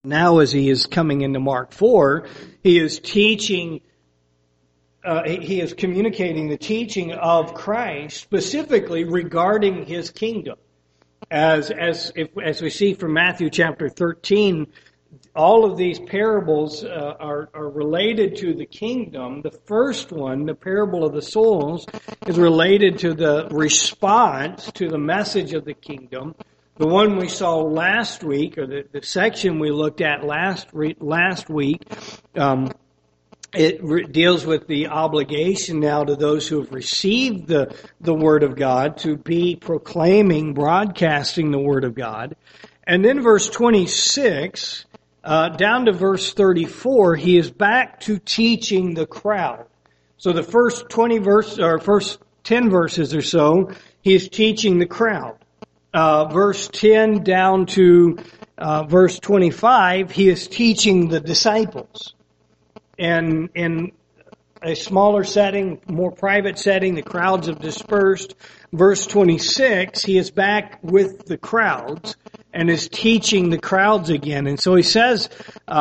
Now as he is coming into Mark 4, he is teaching, he is communicating the teaching of Christ specifically regarding his kingdom. As we see from Matthew chapter 13, all of these parables are related to the kingdom. The first one, the parable of the soils, is related to the response to the message of the kingdom. The one we saw last week, or the section we looked at last week, it deals with the obligation now to those who have received the Word of God to be proclaiming, broadcasting the Word of God. And then verse 26, down to verse 34, he is back to teaching the crowd. So the first 10 verses or so, he is teaching the crowd. Verse 10 down to verse 25, he is teaching the disciples. And in a smaller setting, more private setting, the crowds have dispersed. Verse 26, he is back with the crowds and is teaching the crowds again. And so he says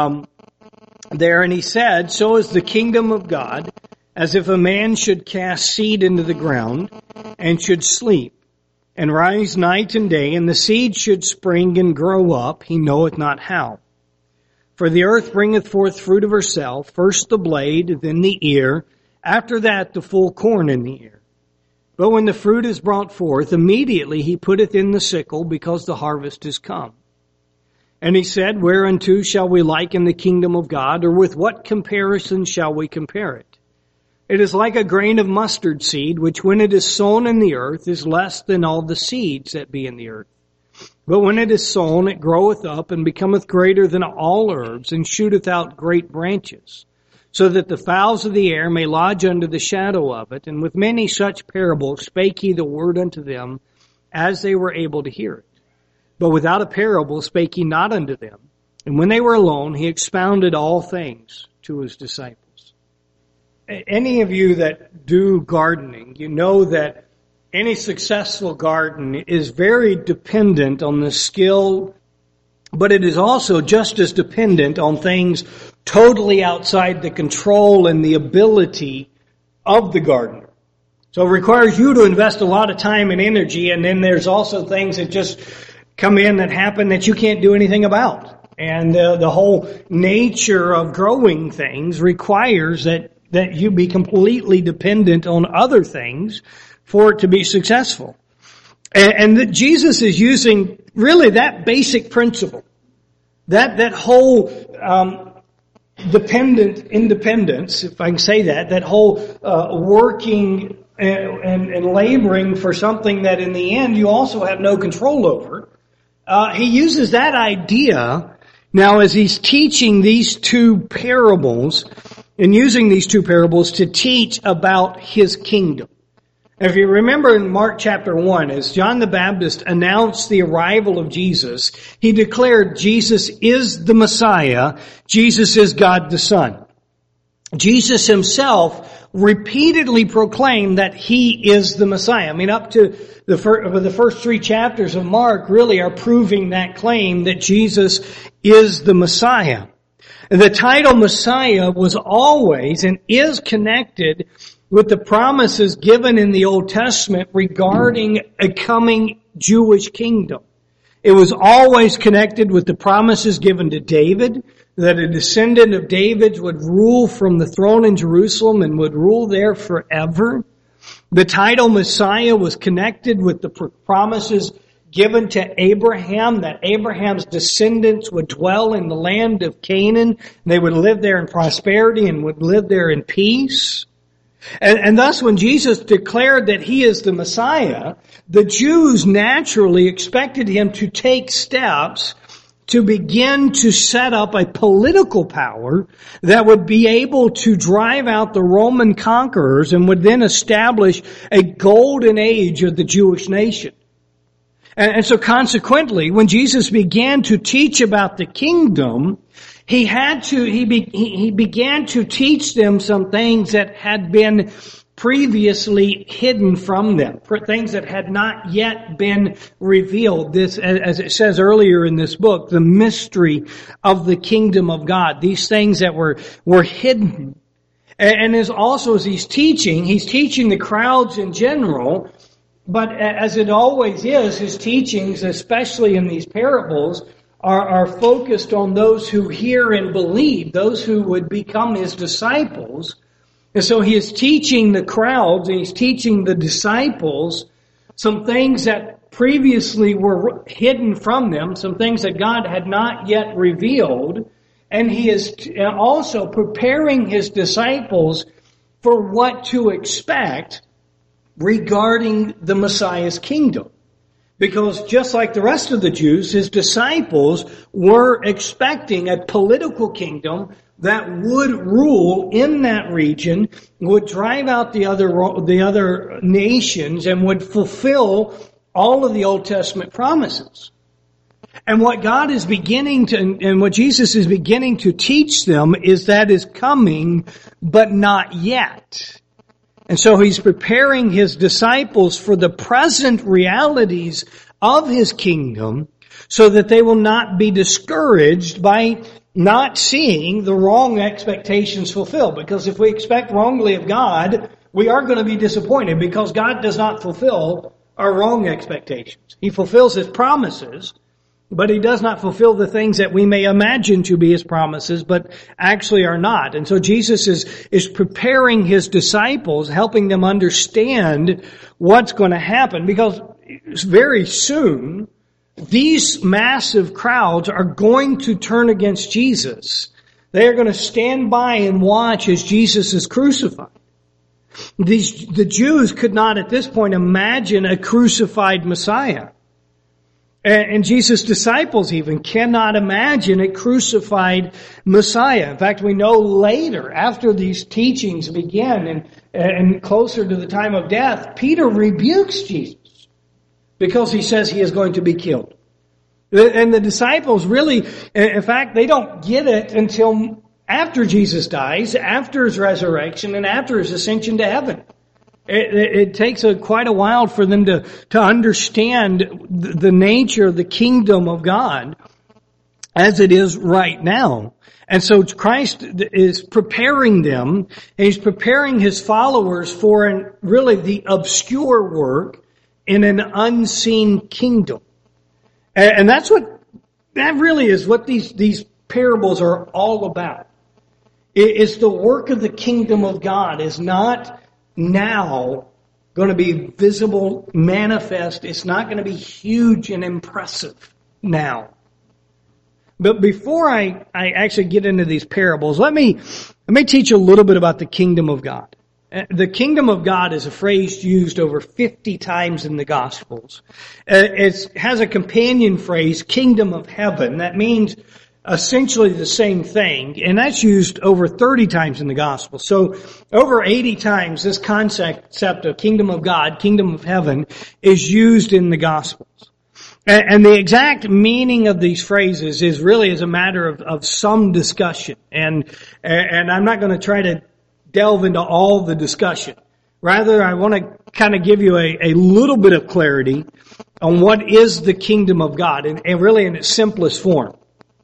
there, and he said, "So is the kingdom of God, as if a man should cast seed into the ground and should sleep, and rise night and day, and the seed should spring and grow up, he knoweth not how. For the earth bringeth forth fruit of herself, first the blade, then the ear, after that the full corn in the ear. But when the fruit is brought forth, immediately he putteth in the sickle, because the harvest is come. And he said, Whereunto shall we liken the kingdom of God, or with what comparison shall we compare it? It is like a grain of mustard seed, which when it is sown in the earth is less than all the seeds that be in the earth. But when it is sown, it groweth up and becometh greater than all herbs, and shooteth out great branches, so that the fowls of the air may lodge under the shadow of it. And with many such parables spake he the word unto them, as they were able to hear it. But without a parable spake he not unto them. And when they were alone, he expounded all things to his disciples." Any of you that do gardening, you know that any successful garden is very dependent on the skill, but it is also just as dependent on things totally outside the control and the ability of the gardener. So it requires you to invest a lot of time and energy, and then there's also things that just come in that happen that you can't do anything about. And the whole nature of growing things requires that you be completely dependent on other things for it to be successful. And that Jesus is using really that basic principle, that whole independence, if I can say that whole working and laboring for something that in the end you also have no control over. He uses that idea now as he's teaching these two parables, and using these two parables to teach about his kingdom. If you remember in Mark chapter 1, as John the Baptist announced the arrival of Jesus, he declared Jesus is the Messiah, Jesus is God the Son. Jesus himself repeatedly proclaimed that he is the Messiah. I mean, up to the first 3 chapters of Mark really are proving that claim that Jesus is the Messiah. The title Messiah was always and is connected with the promises given in the Old Testament regarding a coming Jewish kingdom. It was always connected with the promises given to David, that a descendant of David would rule from the throne in Jerusalem and would rule there forever. The title Messiah was connected with the promises given to Abraham, that Abraham's descendants would dwell in the land of Canaan. They would live there in prosperity and would live there in peace. And thus when Jesus declared that he is the Messiah, the Jews naturally expected him to take steps to begin to set up a political power that would be able to drive out the Roman conquerors and would then establish a golden age of the Jewish nation. And so consequently, when Jesus began to teach about the kingdom, he began to teach them some things that had been previously hidden from them, for things that had not yet been revealed. This, as it says earlier in this book, the mystery of the kingdom of God. These things that were hidden. And as he's teaching the crowds in general, but as it always is, his teachings, especially in these parables, are focused on those who hear and believe, those who would become his disciples. And so he is teaching the crowds and he's teaching the disciples some things that previously were hidden from them, some things that God had not yet revealed. And he is also preparing his disciples for what to expect regarding the Messiah's kingdom. Because just like the rest of the Jews, his disciples were expecting a political kingdom that would rule in that region, would drive out the other nations, and would fulfill all of the Old Testament promises. And what God is beginning to, and what Jesus is beginning to teach them is that is coming, but not yet. And so he's preparing his disciples for the present realities of his kingdom so that they will not be discouraged by not seeing the wrong expectations fulfilled. Because if we expect wrongly of God, we are going to be disappointed because God does not fulfill our wrong expectations. He fulfills his promises, but he does not fulfill the things that we may imagine to be his promises, but actually are not. And so Jesus is preparing his disciples, helping them understand what's going to happen, because very soon these massive crowds are going to turn against Jesus. They are going to stand by and watch as Jesus is crucified. The Jews could not at this point imagine a crucified Messiah. And Jesus' disciples even cannot imagine a crucified Messiah. In fact, we know later, after these teachings begin and closer to the time of death, Peter rebukes Jesus because he says he is going to be killed. And the disciples really, in fact, they don't get it until after Jesus dies, after his resurrection, and after his ascension to heaven. It takes quite a while for them to understand the nature of the kingdom of God as it is right now. And so Christ is preparing them, and he's preparing his followers for really the obscure work in an unseen kingdom. And that really is what these parables are all about. It's the work of the kingdom of God is not now going to be visible, manifest. It's not going to be huge and impressive now. But before I actually get into these parables, let me teach a little bit about the kingdom of God. The kingdom of God is a phrase used over 50 times in the Gospels. It has a companion phrase, kingdom of heaven. That means essentially the same thing, and that's used over 30 times in the Gospel. So over 80 times this concept of kingdom of God, kingdom of heaven, is used in the Gospels. And the exact meaning of these phrases is really as a matter of some discussion. And I'm not going to try to delve into all the discussion. Rather, I want to kind of give you a little bit of clarity on what is the kingdom of God, and really in its simplest form.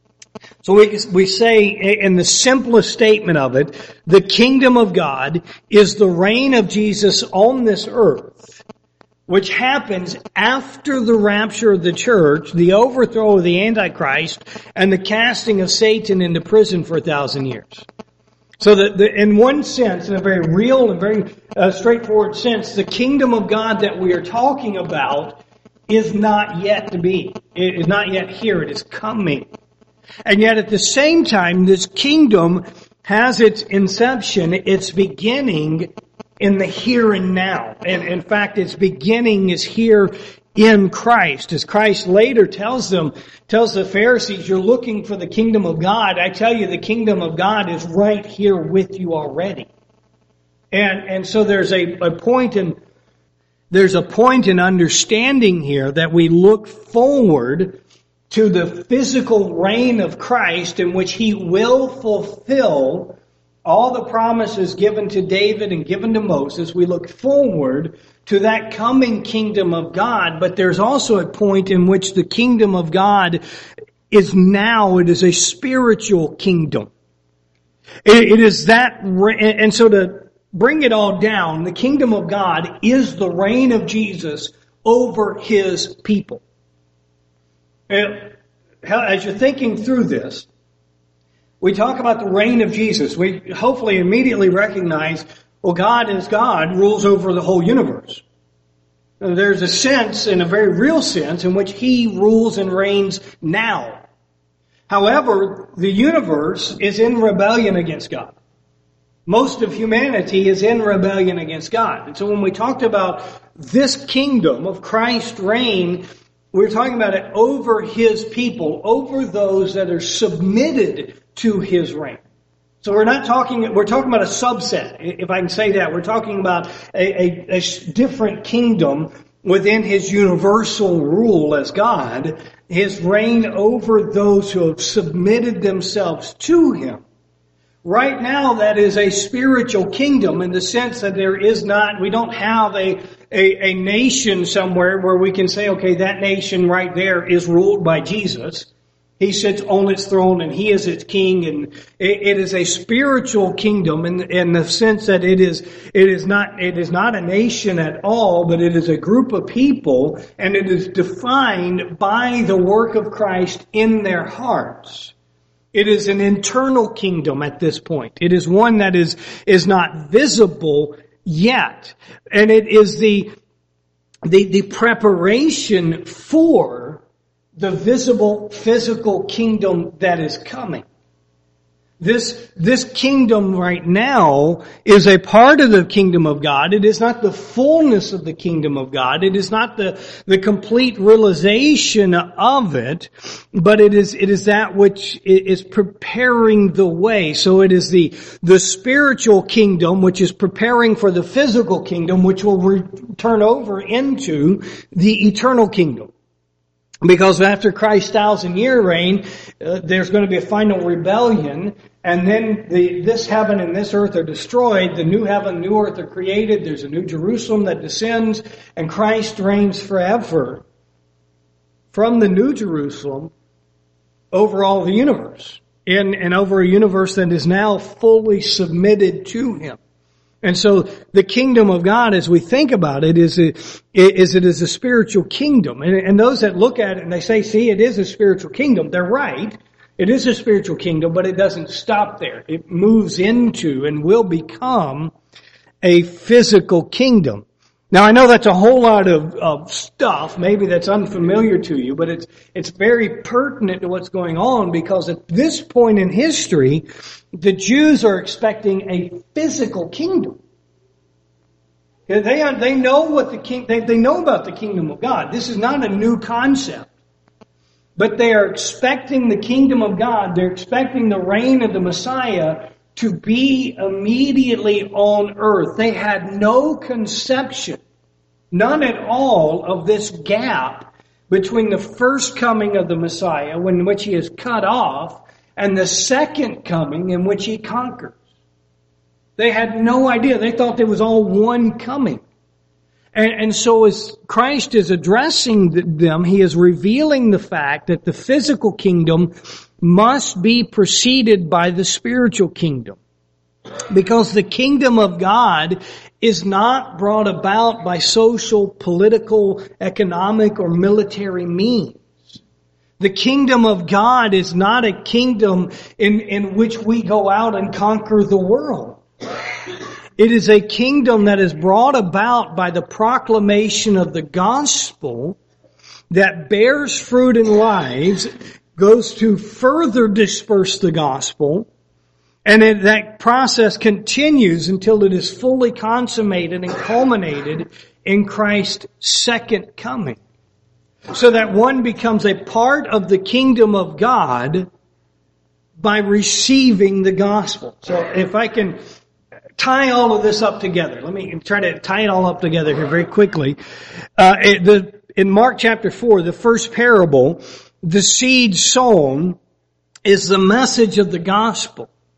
So we say in the simplest statement of it, the kingdom of God is the reign of Jesus on this earth, which happens after the rapture of the church, the overthrow of the Antichrist, and the casting of Satan into prison for 1,000 years. So that in one sense, in a very real and very straightforward sense, the kingdom of God that we are talking about is not yet to be. It is not yet here. It is coming. And yet at the same time, this kingdom has its inception, its beginning in the here and now. And in fact, its beginning is here in Christ. As Christ later tells the Pharisees, you're looking for the kingdom of God. I tell you, the kingdom of God is right here with you already. And so there's a point in understanding here that we look forward to the physical reign of Christ in which he will fulfill all the promises given to David and given to Moses, we look forward to that coming kingdom of God, but there's also a point in which the kingdom of God is now, it is a spiritual kingdom. It is that, and so to bring it all down, the kingdom of God is the reign of Jesus over His people. As you're thinking through this, we talk about the reign of Jesus. We hopefully immediately recognize, well, God is God, rules over the whole universe. There's a sense, in a very real sense, in which He rules and reigns now. However, the universe is in rebellion against God. Most of humanity is in rebellion against God. And so when we talked about this kingdom of Christ's reign, we're talking about it over His people, over those that are submitted to His reign. So we're talking about a subset, if I can say that. We're talking about a different kingdom within His universal rule as God, His reign over those who have submitted themselves to Him. Right now, that is a spiritual kingdom in the sense that we don't have a nation somewhere where we can say, okay, that nation right there is ruled by Jesus. He sits on its throne and He is its king, and it is a spiritual kingdom in the sense that it is not a nation at all, but it is a group of people, and it is defined by the work of Christ in their hearts. It is an internal kingdom at this point. It is one that is not visible yet, and it is the preparation for the visible physical kingdom that is coming. This kingdom right now is a part of the kingdom of God. It is not the fullness of the kingdom of God. It is not the complete realization of it, but it is that which is preparing the way. So it is the spiritual kingdom which is preparing for the physical kingdom, which will turn over into the eternal kingdom. Because after Christ's 1,000-year reign, there's going to be a final rebellion, and then this heaven and this earth are destroyed. The new heaven, new earth are created. There's a new Jerusalem that descends, and Christ reigns forever from the new Jerusalem over all the universe, and over a universe that is now fully submitted to Him. And so the kingdom of God, as we think about it, is a spiritual kingdom. And those that look at it and they say, see, it is a spiritual kingdom, they're right. It is a spiritual kingdom, but it doesn't stop there. It moves into and will become a physical kingdom. Now, I know that's a whole lot of stuff, maybe that's unfamiliar to you, but it's very pertinent to what's going on, because at this point in history, the Jews are expecting a physical kingdom. They know what they know about the kingdom of God. This is not a new concept. But they are expecting the kingdom of God. They're expecting the reign of the Messiah to be immediately on earth. They had no conception, none at all, of this gap between the first coming of the Messiah, in which He is cut off, and the second coming in which He conquers. They had no idea. They thought there was all one coming. And so as Christ is addressing them, He is revealing the fact that the physical kingdom must be preceded by the spiritual kingdom. Because the kingdom of God is not brought about by social, political, economic, or military means. The kingdom of God is not a kingdom in which we go out and conquer the world. It is a kingdom that is brought about by the proclamation of the gospel that bears fruit in lives, goes to further disperse the gospel, and that process continues until it is fully consummated and culminated in Christ's second coming. So that one becomes a part of the kingdom of God by receiving the gospel. So if I can tie all of this up together. Let me try to tie it all up together here very quickly. In Mark chapter 4, the first parable, the seed sown is the message of the gospel.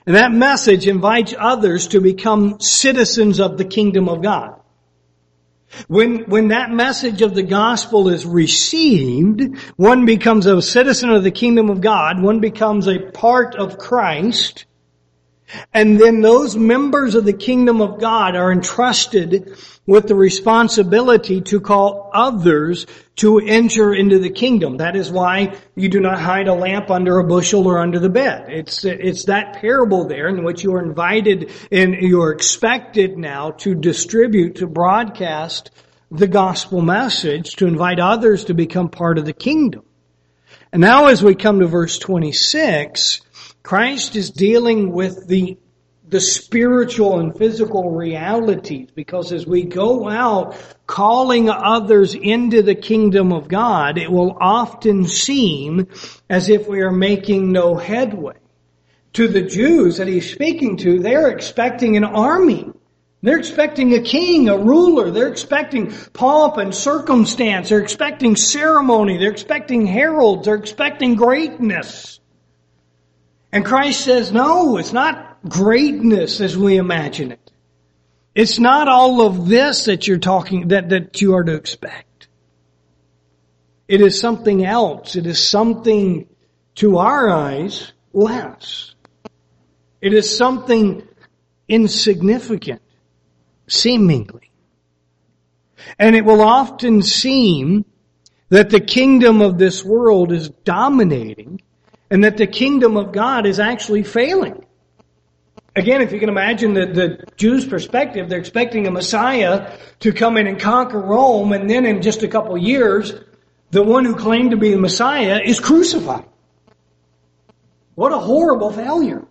And that message invites others to become citizens of the kingdom of God. When that message of the gospel is received, one becomes a citizen of the kingdom of God, one becomes a part of Christ, and then those members of the kingdom of God are entrusted with the responsibility to call others to enter into the kingdom. That is why you do not hide a lamp under a bushel or under the bed. It's that parable there in which you are invited and you are expected now to distribute, to broadcast the gospel message, to invite others to become part of the kingdom. And now as we come to verse 26, Christ is dealing with the spiritual and physical realities, because as we go out calling others into the kingdom of God, it will often seem as if we are making no headway. To the Jews that he's speaking to, they're expecting an army. They're expecting a king, a ruler. They're expecting pomp and circumstance. They're expecting ceremony. They're expecting heralds. They're expecting greatness. And Christ says, no, it's not greatness as we imagine it. It's not all of this that you're talking, that you are to expect. It is something else. It is something, to our eyes, less. It is something insignificant, seemingly. And it will often seem that the kingdom of this world is dominating, and that the kingdom of God is actually failing. Again, if you can imagine the Jews' perspective, they're expecting a Messiah to come in and conquer Rome, and then in just a couple of years, the one who claimed to be the Messiah is crucified. What a horrible failure.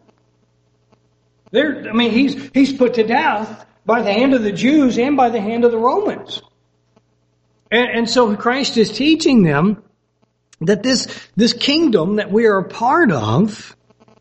He's put to death by the hand of the Jews and by the hand of the Romans. And so Christ is teaching them that this kingdom that we are a part of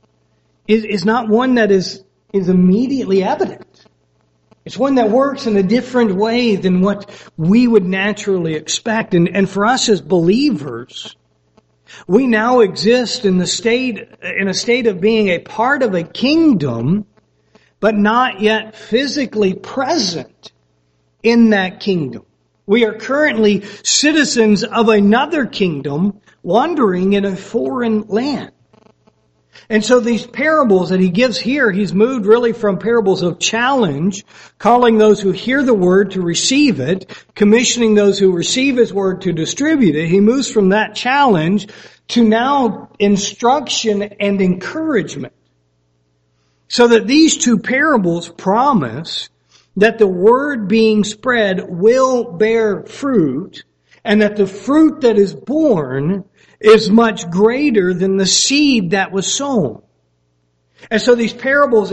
is not one that is immediately evident. It's one that works in a different way than what we would naturally expect. And for us as believers, we now exist in a state of being a part of a kingdom, but not yet physically present in that kingdom. We are currently citizens of another kingdom wandering in a foreign land. And so these parables that he gives here, he's moved really from parables of challenge, calling those who hear the word to receive it, commissioning those who receive his word to distribute it. He moves from that challenge to now instruction and encouragement. So that these two parables promise that the word being spread will bear fruit, and that the fruit that is born is much greater than the seed that was sown. And so these parables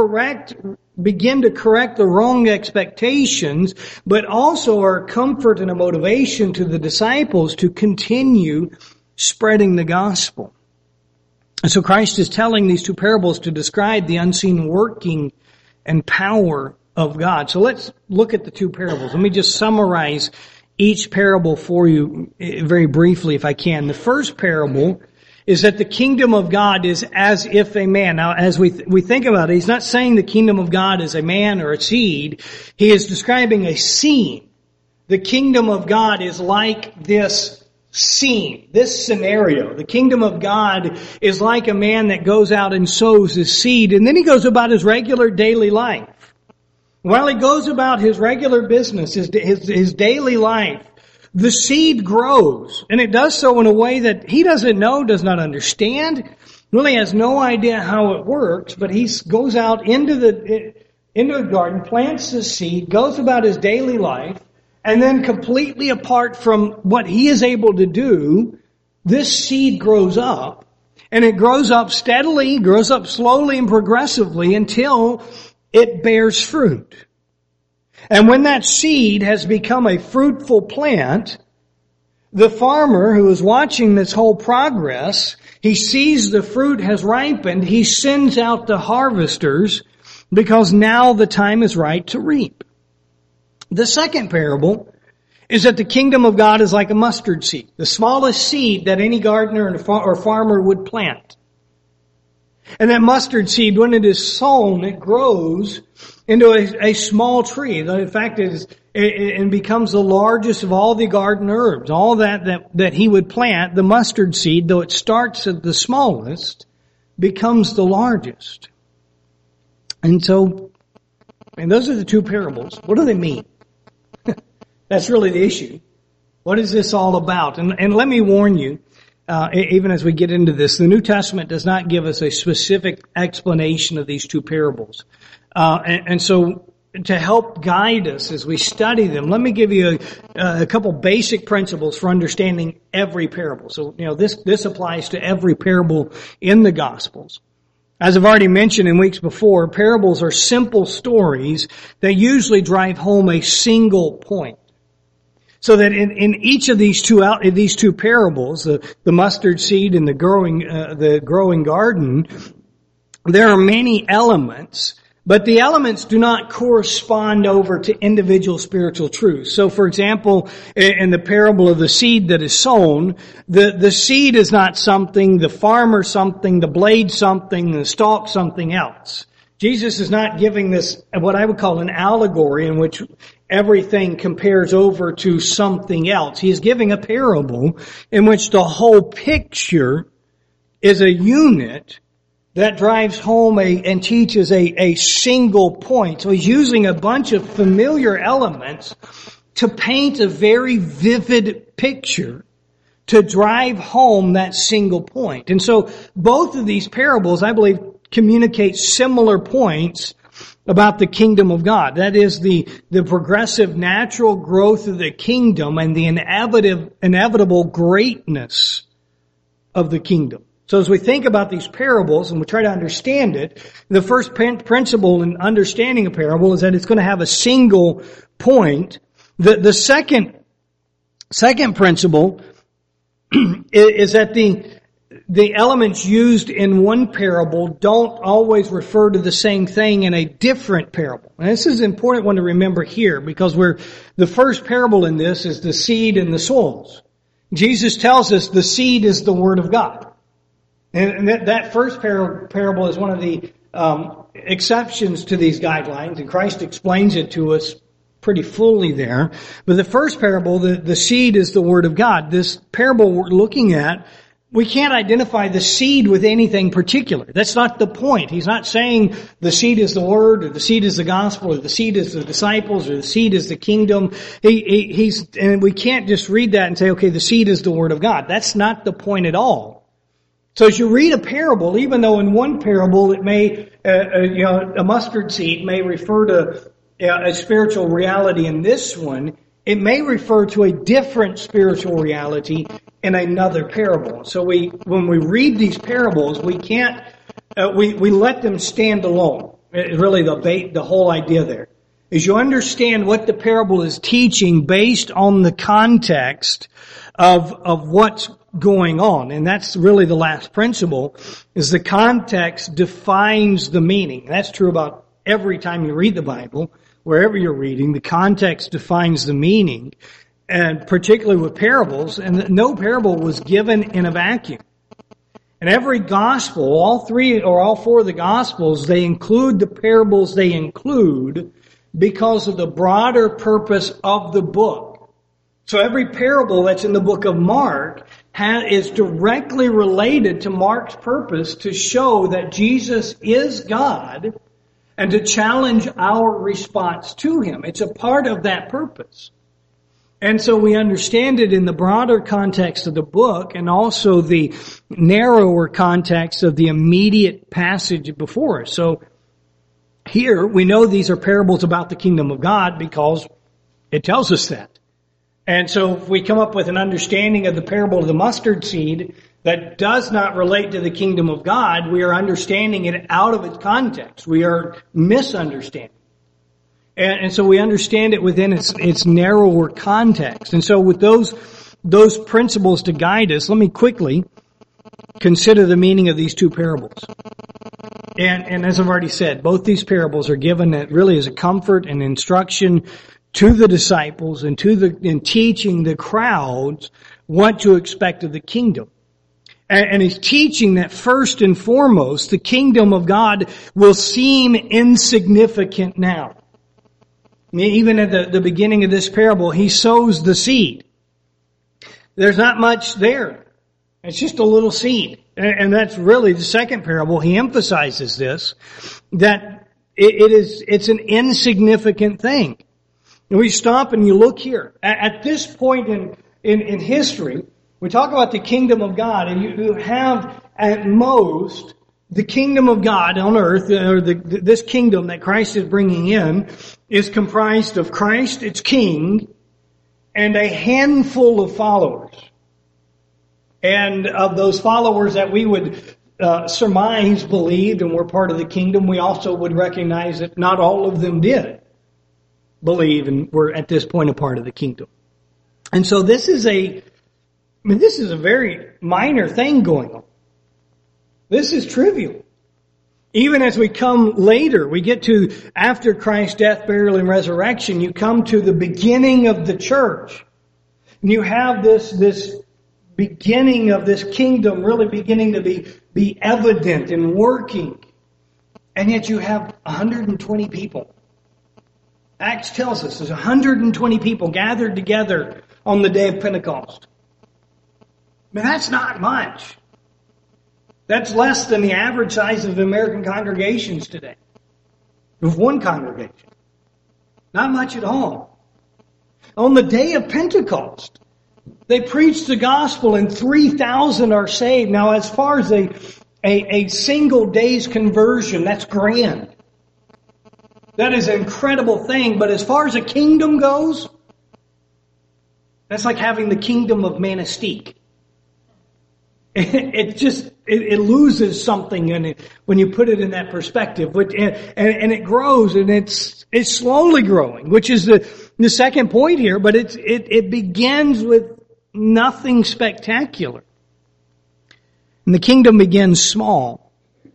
begin to correct the wrong expectations, but also are a comfort and a motivation to the disciples to continue spreading the gospel. And so Christ is telling these two parables to describe the unseen working and power of God. So let's look at the two parables. Let me just summarize each parable for you very briefly if I can. The first parable is that the kingdom of God is as if a man. Now, as we think about it, he's not saying the kingdom of God is a man or a seed. He is describing a scene. The kingdom of God is like this scene, this scenario. The kingdom of God is like a man that goes out and sows his seed, and then he goes about his regular daily life. While he goes about his regular business, his daily life, the seed grows. And it does so in a way that he doesn't know, does not understand, really has no idea how it works, but he goes out into the garden, plants the seed, goes about his daily life, and then completely apart from what he is able to do, this seed grows up. And it grows up steadily, grows up slowly and progressively until it bears fruit. And when that seed has become a fruitful plant, the farmer who is watching this whole progress, he sees the fruit has ripened, he sends out the harvesters because now the time is right to reap. The second parable is that the kingdom of God is like a mustard seed, the smallest seed that any gardener or farmer would plant. And that mustard seed, when it is sown, it grows into a small tree. In fact, it becomes the largest of all the garden herbs. All that he would plant, the mustard seed, though it starts at the smallest, becomes the largest. And those are the two parables. What do they mean? That's really the issue. What is this all about? And let me warn you, even as we get into this, the New Testament does not give us a specific explanation of these two parables. And so to help guide us as we study them, let me give you a couple basic principles for understanding every parable. So, this applies to every parable in the Gospels. As I've already mentioned in weeks before, parables are simple stories that usually drive home a single point. So that in each of these two parables, the mustard seed and the growing garden, there are many elements, but the elements do not correspond over to individual spiritual truths. So, for example, in the parable of the seed that is sown, the seed is not something, the farmer something, the blade something, the stalk something else. Jesus is not giving this what I would call an allegory in which everything compares over to something else. He is giving a parable in which the whole picture is a unit that drives home and teaches a single point. So he's using a bunch of familiar elements to paint a very vivid picture to drive home that single point. And so both of these parables, I believe, communicate similar points about the kingdom of God. That is the progressive natural growth of the kingdom and the inevitable greatness of the kingdom. So as we think about these parables and we try to understand it, the first principle in understanding a parable is that it's going to have a single point. The second principle is that the elements used in one parable don't always refer to the same thing in a different parable. And this is an important one to remember here because the first parable in this is the seed and the soils. Jesus tells us the seed is the Word of God. And that first parable is one of the exceptions to these guidelines, and Christ explains it to us pretty fully there. But the first parable, the seed is the Word of God. This parable we're looking at, we can't identify the seed with anything particular. That's not the point. He's not saying the seed is the Word, or the seed is the gospel, or the seed is the disciples, or the seed is the kingdom. And we can't just read that and say, okay, the seed is the Word of God. That's not the point at all. So as you read a parable, even though in one parable it may, a mustard seed may refer to a spiritual reality in this one, it may refer to a different spiritual reality in another parable. So when we read these parables, we can't, we let them stand alone. Really the whole idea there is you understand what the parable is teaching based on the context of what's going on. And that's really the last principle, is the context defines the meaning. That's true about every time you read the Bible. Wherever you're reading, the context defines the meaning. And particularly with parables, and no parable was given in a vacuum. And every gospel, all three or all four of the gospels, they include the parables they include because of the broader purpose of the book. So every parable that's in the book of Mark is directly related to Mark's purpose to show that Jesus is God and to challenge our response to Him. It's a part of that purpose. And so we understand it in the broader context of the book and also the narrower context of the immediate passage before us. So here we know these are parables about the kingdom of God because it tells us that. And so if we come up with an understanding of the parable of the mustard seed that does not relate to the kingdom of God, we are understanding it out of its context. We are misunderstanding. And so we understand it within its narrower context. And so with those principles to guide us, let me quickly consider the meaning of these two parables. And as I've already said, both these parables are given really as a comfort and instruction to the disciples and in teaching the crowds what to expect of the kingdom. And he's teaching that first and foremost, the kingdom of God will seem insignificant now. Even at the beginning of this parable, he sows the seed. There's not much there. It's just a little seed. And that's really the second parable. He emphasizes this, that it's an insignificant thing. And we stop and you look here. At this point in history, we talk about the kingdom of God, and you have at most the kingdom of God on earth, or this kingdom that Christ is bringing in, is comprised of Christ, its king, and a handful of followers. And of those followers that we would surmise believed and were part of the kingdom, we also would recognize that not all of them did believe and were at this point a part of the kingdom. And so this is a very minor thing going on. This is trivial. Even as we come later, we get to after Christ's death, burial, and resurrection, you come to the beginning of the church. And you have this beginning of this kingdom really beginning to be evident and working. And yet you have 120 people. Acts tells us there's 120 people gathered together on the day of Pentecost. I mean, that's not much. That's less than the average size of American congregations today. Of one congregation. Not much at all. On the day of Pentecost, they preach the gospel and 3,000 are saved. Now, as far as a single day's conversion, that's grand. That is an incredible thing. But as far as a kingdom goes, that's like having the kingdom of Manistee. It loses something in it when you put it in that perspective. And it grows, and it's slowly growing, which is the second point here. But it begins with nothing spectacular. And the kingdom begins small.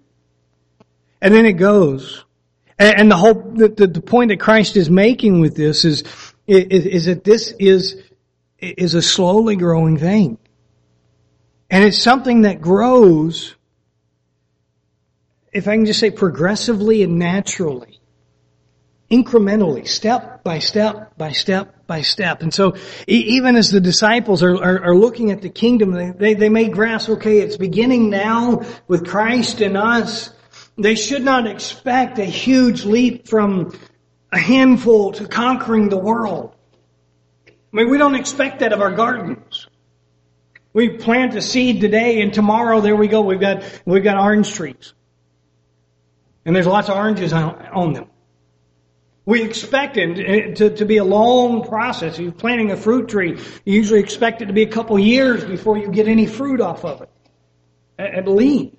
And then it goes. And the point that Christ is making with this is that this is a slowly growing thing. And it's something that grows, if I can just say progressively and naturally, incrementally, step by step by step by step. And so even as the disciples are looking at the kingdom, they may grasp, okay, it's beginning now with Christ in us. They should not expect a huge leap from a handful to conquering the world. I mean, we don't expect that of our gardens. We plant a seed today, and tomorrow, there we go, we've got orange trees. And there's lots of oranges on them. We expect it to be a long process. If you're planting a fruit tree, you usually expect it to be a couple years before you get any fruit off of it. At least.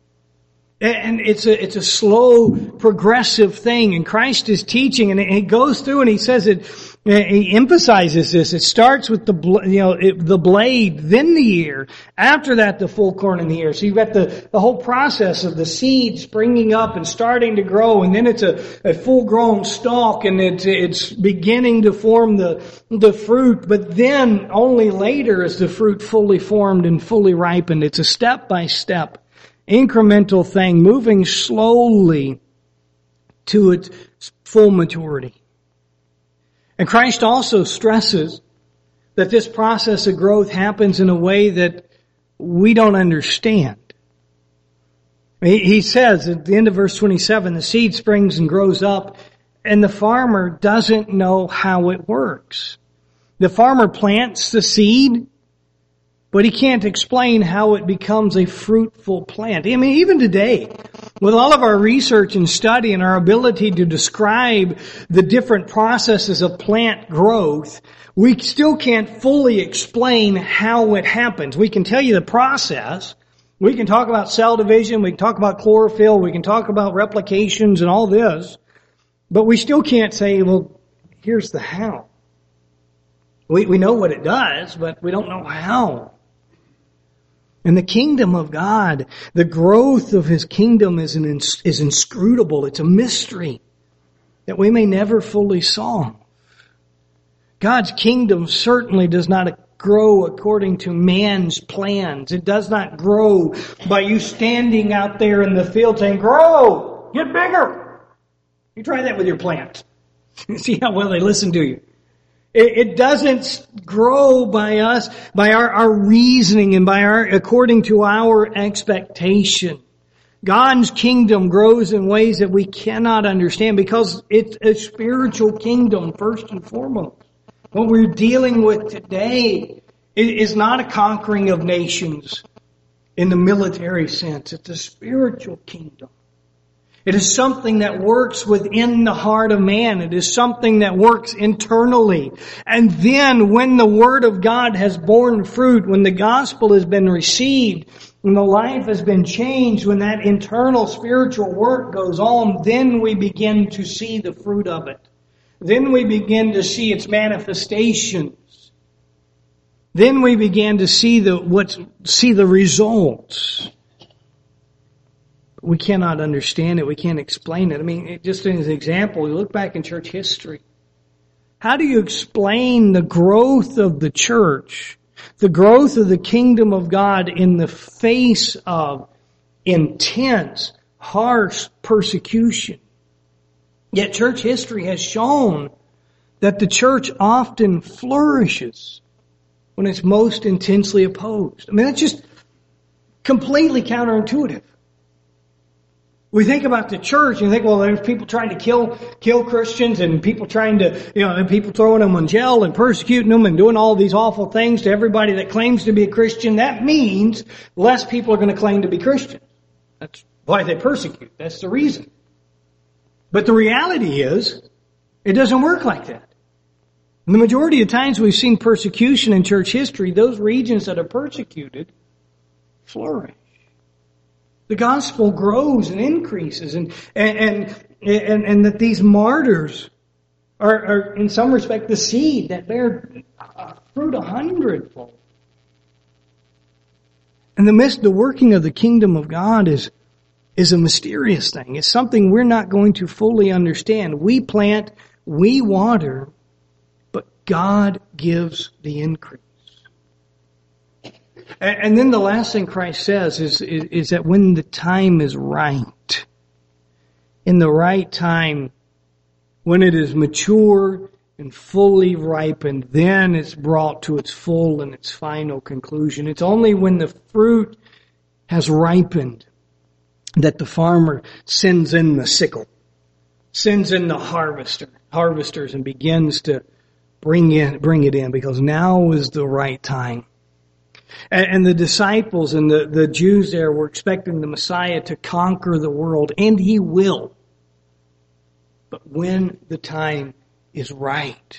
And it's a slow, progressive thing. And Christ is teaching, and he goes through and he says it. He emphasizes this. It starts with the blade, then the ear. After that, the full corn in the ear. So you've got the whole process of the seed springing up and starting to grow, and then it's a full-grown stalk, and it's beginning to form the fruit. But then only later is the fruit fully formed and fully ripened. It's a step-by-step, incremental thing, moving slowly to its full maturity. And Christ also stresses that this process of growth happens in a way that we don't understand. He says at the end of verse 27, the seed springs and grows up, and the farmer doesn't know how it works. The farmer plants the seed, but he can't explain how it becomes a fruitful plant. I mean, even today, with all of our research and study and our ability to describe the different processes of plant growth, we still can't fully explain how it happens. We can tell you the process. We can talk about cell division. We can talk about chlorophyll. We can talk about replications and all this. But we still can't say, well, here's the how. We know what it does, but we don't know how. And the kingdom of God, the growth of His kingdom is inscrutable. It's a mystery that we may never fully solve. God's kingdom certainly does not grow according to man's plans. It does not grow by you standing out there in the field saying, grow, get bigger. You try that with your plant. See how well they listen to you. It doesn't grow by us, by our reasoning and according to our expectation. God's kingdom grows in ways that we cannot understand because it's a spiritual kingdom first and foremost. What we're dealing with today is not a conquering of nations in the military sense. It's a spiritual kingdom. It is something that works within the heart of man. It is something that works internally. And then when the Word of God has borne fruit, when the gospel has been received, when the life has been changed, when that internal spiritual work goes on, then we begin to see the fruit of it. Then we begin to see its manifestations. Then we begin to see the results. We cannot understand it. We can't explain it. I mean, just as an example, we look back in church history. How do you explain the growth of the church, the growth of the kingdom of God in the face of intense, harsh persecution? Yet church history has shown that the church often flourishes when it's most intensely opposed. I mean, that's just completely counterintuitive. We think about the church and think, well, there's people trying to kill Christians and people trying to, and people throwing them in jail and persecuting them and doing all these awful things to everybody that claims to be a Christian. That means less people are going to claim to be Christian. That's why they persecute. That's the reason. But the reality is, it doesn't work like that. And the majority of times we've seen persecution in church history, those regions that are persecuted flourish. The gospel grows and increases, and that these martyrs are in some respect the seed that bear fruit 100-fold. And the working of the kingdom of God is a mysterious thing. It's something we're not going to fully understand. We plant, we water, but God gives the increase. And then the last thing Christ says is that when the time is right, in the right time, when it is mature and fully ripened, then it's brought to its full and its final conclusion. It's only when the fruit has ripened that the farmer sends in the sickle, sends in the harvesters, and begins to bring it in, because now is the right time. And the disciples and the Jews there were expecting the Messiah to conquer the world, and He will. But when the time is right.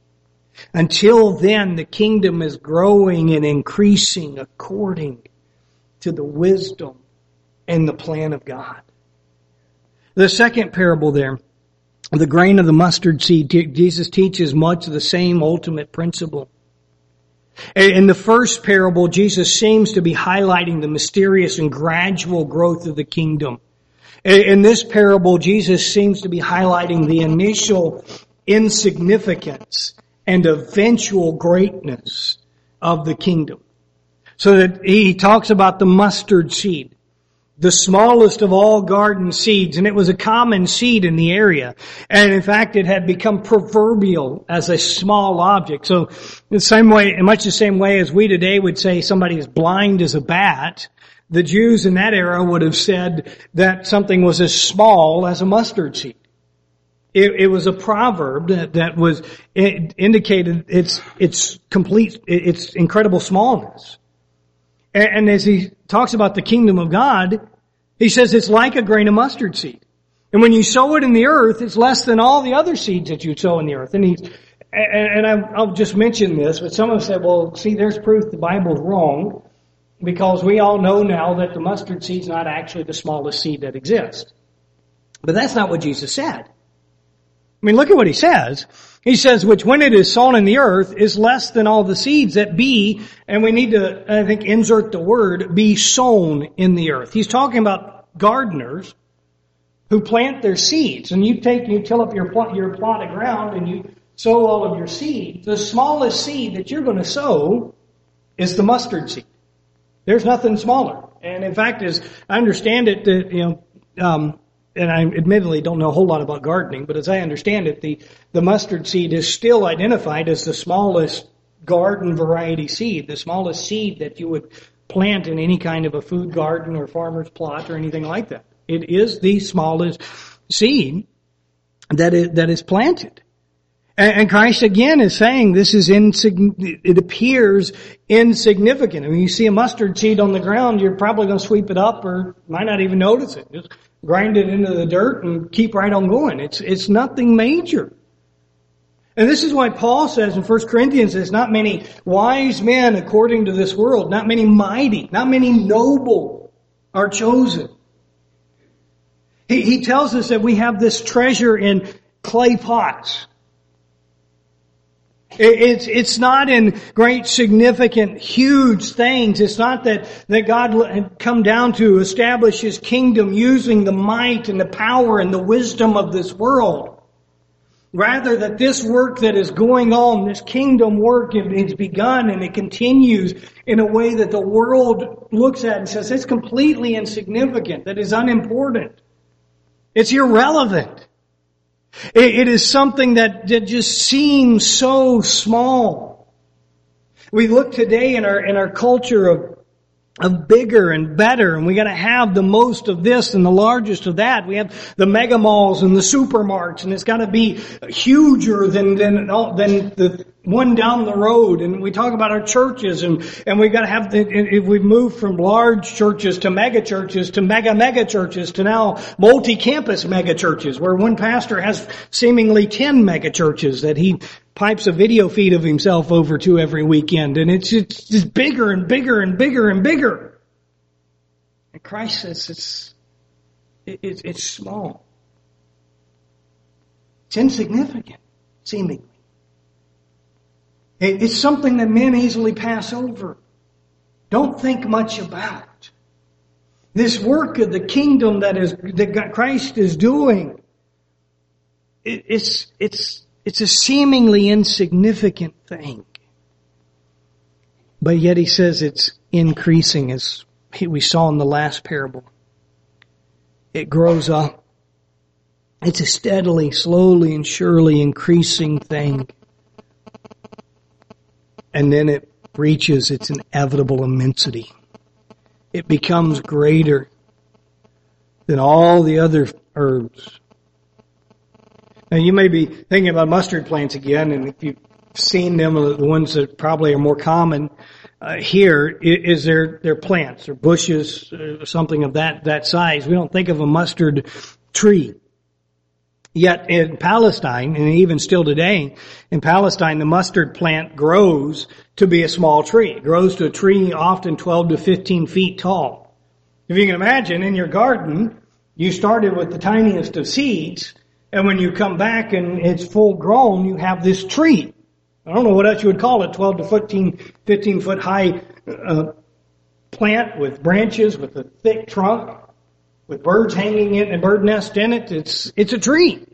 Until then, the kingdom is growing and increasing according to the wisdom and the plan of God. The second parable there, the grain of the mustard seed, Jesus teaches much of the same ultimate principle. In the first parable, Jesus seems to be highlighting the mysterious and gradual growth of the kingdom. In this parable, Jesus seems to be highlighting the initial insignificance and eventual greatness of the kingdom. So that he talks about the mustard seed, the smallest of all garden seeds, and it was a common seed in the area. And in fact, it had become proverbial as a small object. So in much the same way as we today would say somebody is blind as a bat, the Jews in that era would have said that something was as small as a mustard seed. It was a proverb it indicated its incredible smallness. And as he talks about the kingdom of God, he says it's like a grain of mustard seed. And when you sow it in the earth, it's less than all the other seeds that you sow in the earth. And I'll just mention this, but some have said, well, see, there's proof the Bible's wrong, because we all know now that the mustard seed's not actually the smallest seed that exists. But that's not what Jesus said. I mean, look at what he says. He says, which when it is sown in the earth is less than all the seeds that be, and we need to, I think, insert the word, be sown in the earth. He's talking about gardeners who plant their seeds. And you till up your plot of ground and you sow all of your seed, the smallest seed that you're going to sow is the mustard seed. There's nothing smaller. And in fact, as I understand it, and I admittedly don't know a whole lot about gardening, but as I understand it, the mustard seed is still identified as the smallest garden variety seed, the smallest seed that you would plant in any kind of a food garden or farmer's plot or anything like that. It is the smallest seed that is planted. And Christ again is saying this is it appears insignificant. I mean, you see a mustard seed on the ground, you're probably going to sweep it up or might not even notice it. Just grind it into the dirt and keep right on going. It's nothing major. And this is why Paul says in 1 Corinthians, there's not many wise men according to this world, not many mighty, not many noble are chosen. He tells us that we have this treasure in clay pots. It's not in great, significant, huge things. It's not that God had come down to establish His kingdom using the might and the power and the wisdom of this world. Rather that this work that is going on, this kingdom work, it's begun and it continues in a way that the world looks at and says it's completely insignificant, that is unimportant. It's irrelevant. It is something that just seems so small. We look today in our culture of bigger and better, and we got to have the most of this and the largest of that. We have the mega malls and the supermarts, and it's got to be huger than the one down the road. And we talk about our churches, and we got to have we've moved from large churches to mega churches to mega churches to now multi-campus mega churches, where one pastor has seemingly 10 mega churches that he pipes a video feed of himself over to every weekend, and it's just bigger and bigger and bigger and bigger. And Christ says it's small. It's insignificant, seemingly. It's something that men easily pass over. Don't think much about. This work of the kingdom that Christ is doing, it's a seemingly insignificant thing. But yet He says it's increasing, as we saw in the last parable. It grows up. It's a steadily, slowly, and surely increasing thing. And then it reaches its inevitable immensity. It becomes greater than all the other herbs. Now you may be thinking about mustard plants again, and if you've seen them, the ones that probably are more common here is they're plants or bushes or something of that size. We don't think of a mustard tree. Yet in Palestine, and even still today, in Palestine, the mustard plant grows to be a small tree. It grows to a tree often 12 to 15 feet tall. If you can imagine, in your garden, you started with the tiniest of seeds, and when you come back and it's full grown, you have this tree. I don't know what else you would call it, 12 to 15 foot high plant with branches, with a thick trunk, with birds hanging in a bird nest in it. It's a tree.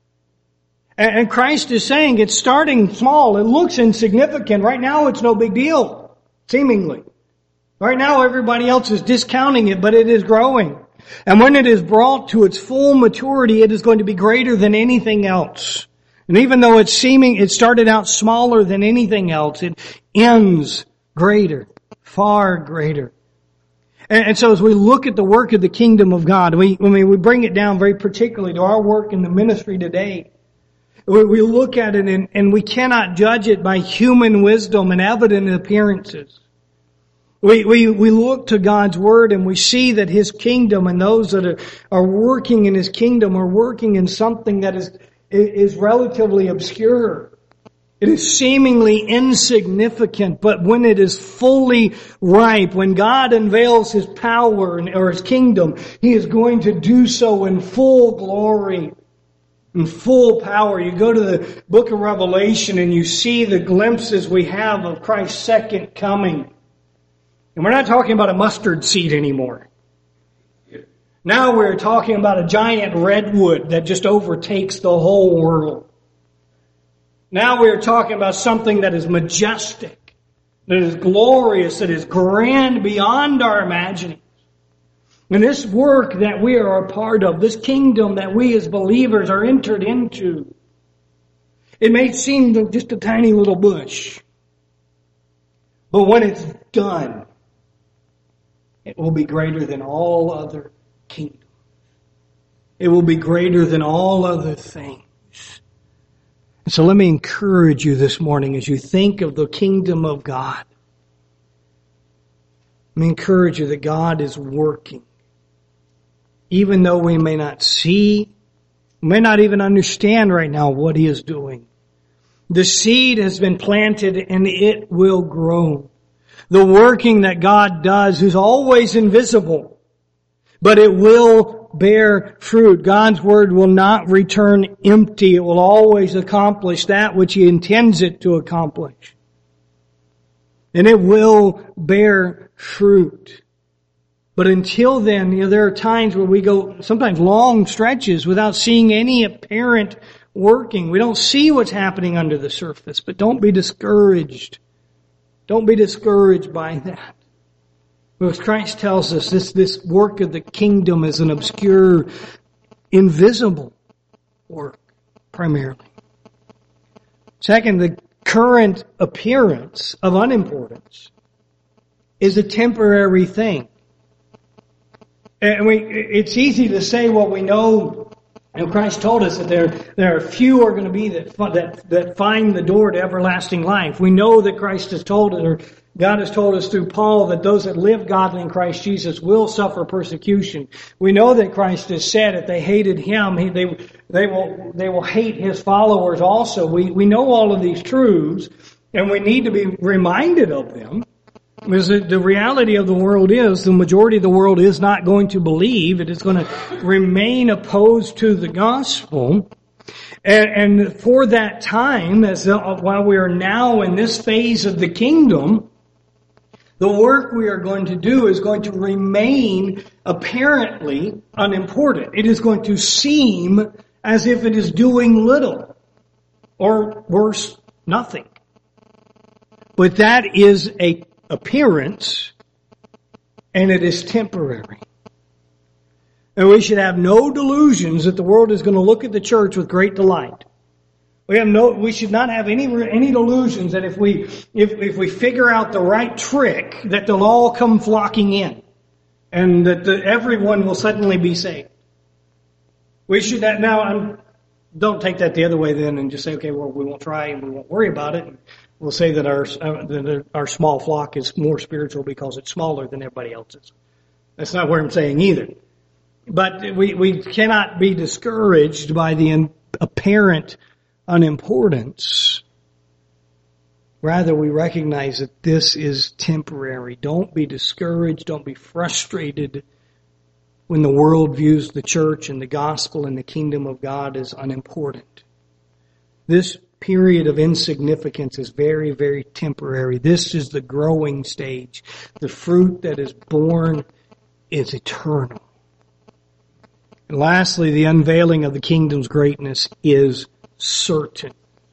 And Christ is saying it's starting small. It looks insignificant. Right now it's no big deal, seemingly. Right now everybody else is discounting it, but it is growing. And when it is brought to its full maturity, it is going to be greater than anything else. And even though it started out smaller than anything else, it ends greater, far greater. And so as we look at the work of the kingdom of God, we bring it down very particularly to our work in the ministry today. We look at it and we cannot judge it by human wisdom and evident appearances. We look to God's Word and we see that His kingdom and those that are working in His kingdom are working in something that is relatively obscure. It is seemingly insignificant, but when it is fully ripe, when God unveils His power or His kingdom, He is going to do so in full glory, in full power. You go to the book of Revelation and you see the glimpses we have of Christ's second coming. And we're not talking about a mustard seed anymore. Now we're talking about a giant redwood that just overtakes the whole world. Now we are talking about something that is majestic, that is glorious, that is grand beyond our imagining. And this work that we are a part of, this kingdom that we as believers are entered into, it may seem just a tiny little bush. But when it's done, it will be greater than all other kingdoms. It will be greater than all other things. And so let me encourage you this morning as you think of the kingdom of God. Let me encourage you that God is working. Even though we may not see, may not even understand right now what He is doing. The seed has been planted and it will grow. The working that God does is always invisible, but it will bear fruit. God's word will not return empty. It will always accomplish that which He intends it to accomplish. And it will bear fruit. But until then, there are times where we go sometimes long stretches without seeing any apparent working. We don't see what's happening under the surface, but don't be discouraged. Don't be discouraged by that. Because Christ tells us this work of the kingdom is an obscure, invisible work, primarily. Second, the current appearance of unimportance is a temporary thing. And it's easy to say what we know. And Christ told us that there are few are going to be that find the door to everlasting life. We know that Christ has told us, or God has told us through Paul, that those that live godly in Christ Jesus will suffer persecution. We know that Christ has said if they hated Him, they will hate His followers also. We know all of these truths, and we need to be reminded of them. Because the reality of the world is, the majority of the world is not going to believe. It is going to remain opposed to the gospel. And for that time, while we are now in this phase of the kingdom, the work we are going to do is going to remain apparently unimportant. It is going to seem as if it is doing little, or worse, nothing. But that is a appearance, and it is temporary. And we should have no delusions that the world is going to look at the church with great delight. We should not have any delusions that if we figure out the right trick, that they'll all come flocking in, and that everyone will suddenly be saved. We should don't take that the other way then and just say, okay, well, we won't try and we won't worry about it. We'll say that our small flock is more spiritual because it's smaller than everybody else's. That's not what I'm saying either. But we cannot be discouraged by the apparent unimportance. Rather, we recognize that this is temporary. Don't be discouraged. Don't be frustrated when the world views the church and the gospel and the kingdom of God as unimportant. This period of insignificance is very, very temporary. This is the growing stage. The fruit that is born is eternal. And lastly, the unveiling of the kingdom's greatness is certain.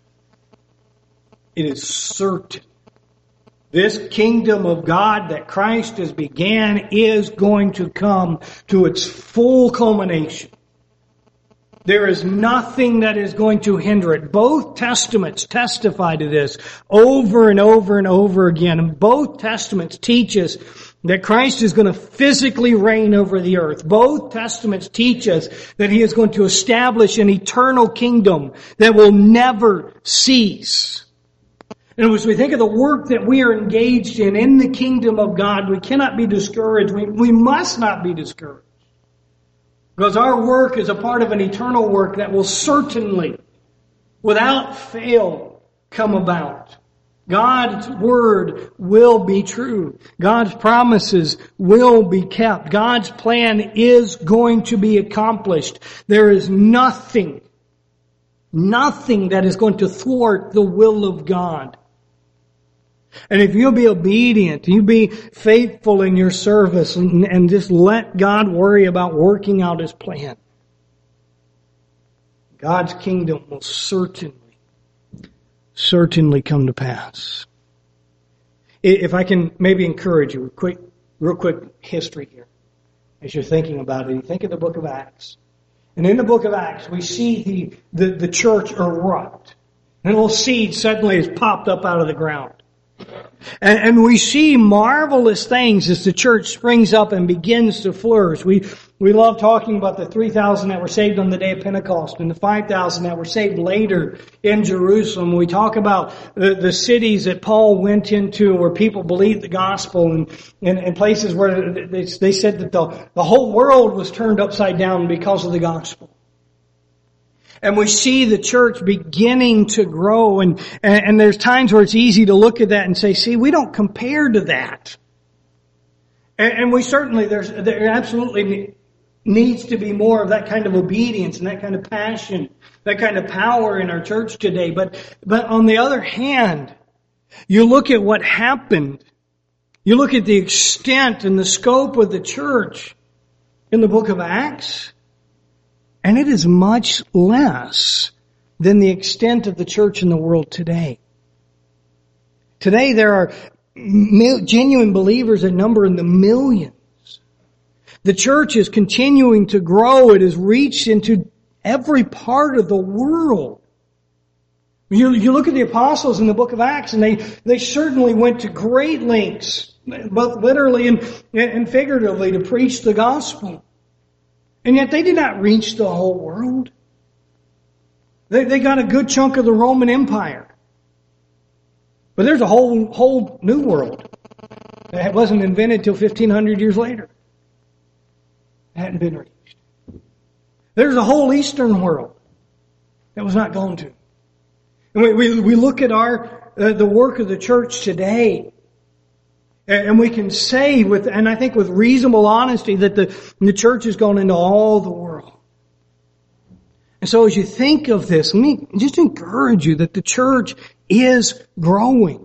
It is certain. This kingdom of God that Christ has began is going to come to its full culmination. There is nothing that is going to hinder it. Both Testaments testify to this over and over and over again. And both Testaments teach us that Christ is going to physically reign over the earth. Both Testaments teach us that He is going to establish an eternal kingdom that will never cease. And as we think of the work that we are engaged in the kingdom of God, we cannot be discouraged. We must not be discouraged. Because our work is a part of an eternal work that will certainly, without fail, come about. God's word will be true. God's promises will be kept. God's plan is going to be accomplished. There is nothing that is going to thwart the will of God. And if you'll be obedient, you be faithful in your service and just let God worry about working out His plan, God's kingdom will certainly certainly come to pass. If I can maybe encourage you, real quick history here. As you're thinking about it, you think of the book of Acts. And in the book of Acts, we see the church erupt. And a little seed suddenly has popped up out of the ground. And we see marvelous things as the church springs up and begins to flourish. We love talking about the 3,000 that were saved on the day of Pentecost and the 5,000 that were saved later in Jerusalem. We talk about the cities that Paul went into where people believed the gospel and places where they said that the whole world was turned upside down because of the gospel. And we see the church beginning to grow, and there's times where it's easy to look at that and say, see, we don't compare to that. And we certainly, there absolutely needs to be more of that kind of obedience and that kind of passion, that kind of power in our church today. But on the other hand, you look at what happened, you look at the extent and the scope of the church in the book of Acts, and it is much less than the extent of the church in the world today. Today there are genuine believers that number in the millions. The church is continuing to grow. It has reached into every part of the world. You look at the apostles in the book of Acts, and they certainly went to great lengths, both literally and figuratively, to preach the gospel. And yet they did not reach the whole world. They got a good chunk of the Roman Empire. But there's a whole new world that wasn't invented till 1,500 years later. It hadn't been reached. There's a whole Eastern world that was not gone to. And we look at the work of the church today, and we can say and I think with reasonable honesty, that the church has gone into all the world. And so as you think of this, let me just encourage you that the church is growing.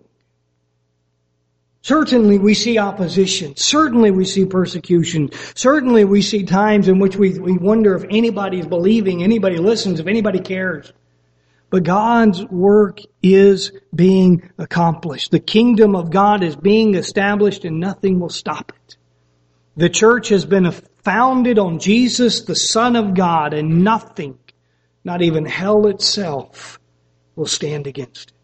Certainly we see opposition. Certainly we see persecution. Certainly we see times in which we wonder if anybody's believing, anybody listens, if anybody cares. But God's work is being accomplished. The kingdom of God is being established, and nothing will stop it. The church has been founded on Jesus, the Son of God, and nothing, not even hell itself, will stand against it.